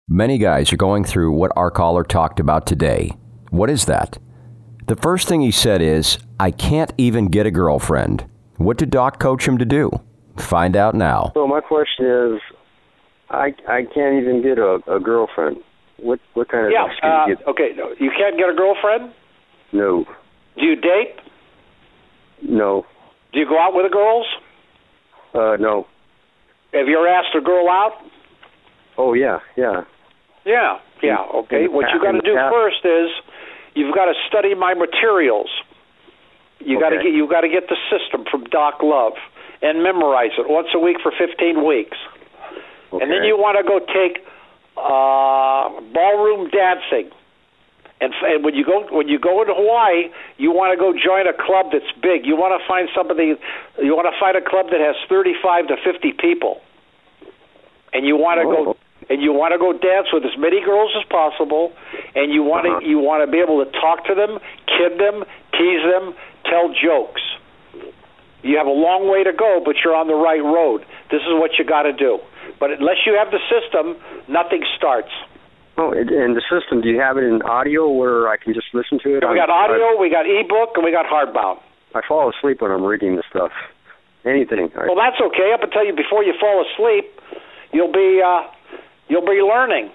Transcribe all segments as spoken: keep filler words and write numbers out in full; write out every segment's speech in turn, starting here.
Many guys are going through what our caller talked about today. What is that? The first thing he said is, I can't even get a girlfriend. What did Doc coach him to do? Find out now. So my question is, I I can't even get a, a girlfriend. What what kind of yeah? Uh, you get? Okay, no, you can't get a girlfriend. No. Do you date? No. Do you go out with the girls? Uh, no. Have you ever asked a girl out? Oh yeah, yeah. Yeah, yeah. Okay. What you got to do first is you've got to study my materials. You got to Okay. get you got to get the system from Doc Love and memorize it once a week for fifteen weeks. Okay. And then you want to go take uh, ballroom dancing. And, f- and when you go when you go into Hawaii, you want to go join a club that's big. You want to find somebody. You want to find a club that has thirty-five to fifty people. And you want to Oh. go and you want to go dance with as many girls as possible. And you want Uh-huh. to you want to be able to talk to them, kid them, tease them, tell jokes. You have a long way to go, but you're on the right road. This is what you got to do. But unless you have the system, nothing starts. Oh, and and the system, do you have it in audio where I can just listen to it? We got I'm- audio, we got ebook, and we got hardbound. I, I fall asleep when I'm reading the stuff. Anything. I, Well, that's okay. Up until you before you fall asleep, you'll be uh, you'll be learning.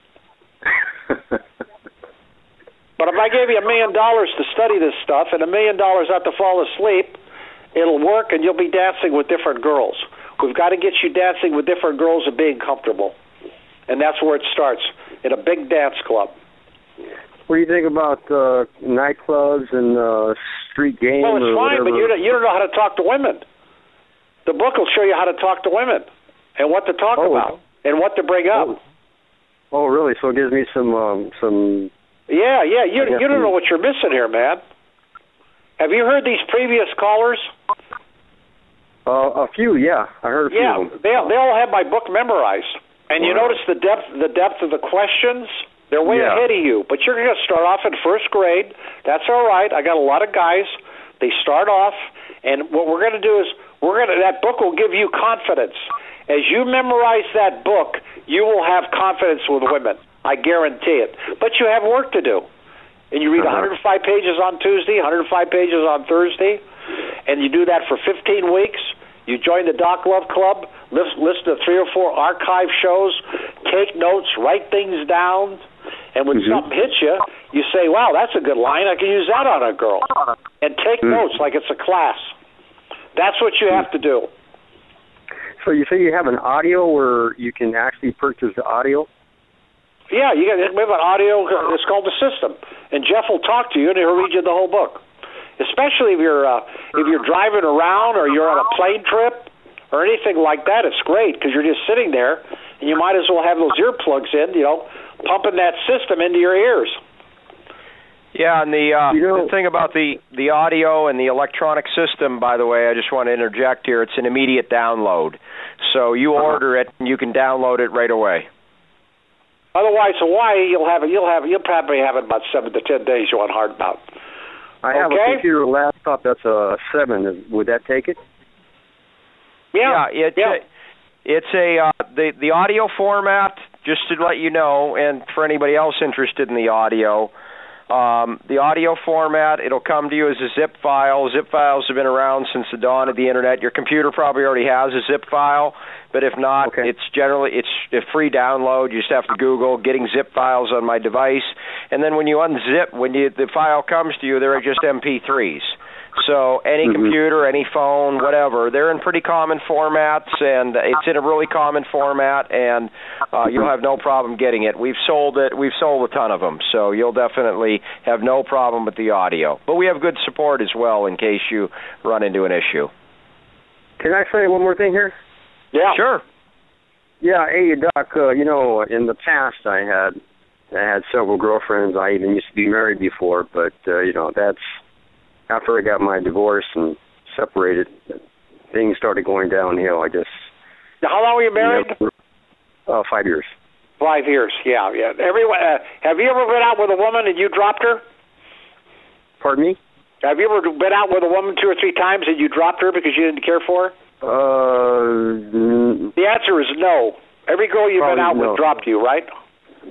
But if I gave you a million dollars to study this stuff and a million dollars not to fall asleep, it'll work, and you'll be dancing with different girls. We've got to get you dancing with different girls and being comfortable, and that's where it starts in a big dance club. What do you think about uh, nightclubs and uh, street games? Well, it's or fine, but whatever? you don't, you don't know how to talk to women. The book will show you how to talk to women and what to talk Oh. about and what to bring up. Oh. Oh, really? So it gives me some um, some. Yeah, yeah. You I guess you don't we- know what you're missing here, man. Have you heard these previous callers? Uh, a few, yeah. I heard a few Yeah, of them. they they all have my book memorized. And you Wow. notice the depth the depth of the questions. They're way Yeah. ahead of you. But you're going to start off in first grade. That's all right. I got a lot of guys. They start off, and what we're going to do is we're going to that book will give you confidence. As you memorize that book, you will have confidence with women. I guarantee it. But you have work to do. And you read Uh-huh. one hundred five pages on Tuesday, one hundred five pages on Thursday, and you do that for fifteen weeks. You join the Doc Love Club, listen, listen to three or four archive shows, take notes, write things down, and when Mhm. something hits you, you say, wow, that's a good line. I can use that on a girl. And take Mm. notes like it's a class. That's what you have to do. So you say you have an audio where you can actually purchase the audio? Yeah, you got we have an audio. It's called the system, and Jeff will talk to you and he'll read you the whole book. Especially if you're uh, if you're driving around or you're on a plane trip or anything like that, it's great because you're just sitting there and you might as well have those earplugs in, you know, pumping that system into your ears. Yeah, and the, uh, You know- the thing about the, the audio and the electronic system, by the way, I just want to interject here, it's an immediate download. So you Uh-huh. order it, and you can download it right away. Otherwise, Hawaii, you'll have it. You'll have you'll probably have it about seven to ten days. You want hardbound. I have Okay. a computer laptop that's a seven. Would that take it? Yeah, it's yeah. A, it's a uh, the the audio format. Just to let you know, and for anybody else interested in the audio, um, the audio format, it'll come to you as a zip file. Zip files have been around since the dawn of the internet. Your computer probably already has a zip file, but if not, Okay. it's generally it's a free download. You just have to Google getting zip files on my device, and then when you unzip, when you, the file comes to you, they're just M P threes. So any Mhm. computer, any phone, whatever, they're in pretty common formats, and it's in a really common format, and uh, you'll have no problem getting it. We've sold it. We've sold a ton of them, so you'll definitely have no problem with the audio. But we have good support as well in case you run into an issue. Can I say one more thing here? Yeah. Sure. Yeah, hey Doc. Uh, you know, in the past, I had I had several girlfriends. I even used to be married before, but uh, you know, that's after I got my divorce and separated. Things started going downhill. I guess. Now, how long were you married? Uh, five years. Five years. Yeah, yeah. Everyone. Uh, have you ever been out with a woman and you dropped her? Pardon me? Have you ever been out with a woman two or three times and you dropped her because you didn't care for her? Uh, mm, The answer is no. Every girl you've been Probably out no. with dropped you, right?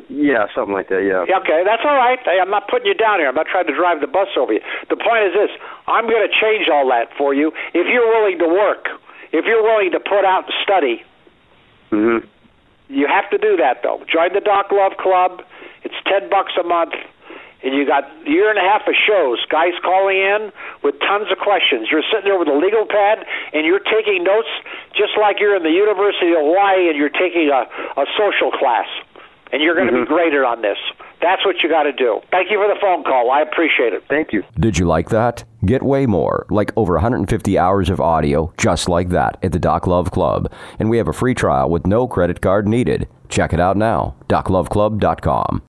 Yeah, something like that, yeah. Okay, that's all right. Hey, I'm not putting you down here. I'm not trying to drive the bus over you. The point is this. I'm going to change all that for you if you're willing to work, if you're willing to put out and study. Mm-hmm. You have to do that, though. Join the Doc Love Club. It's ten bucks a month, and you got a year and a half of shows. Guys calling in with tons of questions. You're sitting there with a legal pad, and you're taking notes just like you're in the University of Hawaii and you're taking a, a social class. And you're going to mm-hmm. be graded on this. That's what you got to do. Thank you for the phone call. I appreciate it. Thank you. Did you like that? Get way more, like over one hundred fifty hours of audio just like that at the Doc Love Club. And we have a free trial with no credit card needed. Check it out now, doc love club dot com.